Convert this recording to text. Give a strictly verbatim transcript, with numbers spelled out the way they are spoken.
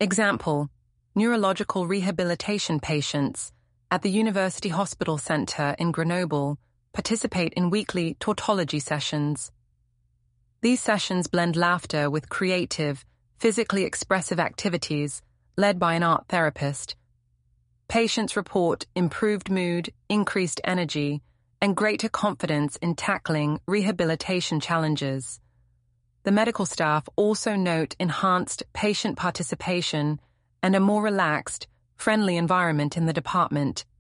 Example, neurological rehabilitation patients at the University Hospital Centre in Grenoble participate in weekly tautology sessions. These sessions blend laughter with creative, physically expressive activities led by an art therapist. Patients report improved mood, increased energy, and greater confidence in tackling rehabilitation challenges. The medical staff also note enhanced patient participation and a more relaxed, friendly environment in the department.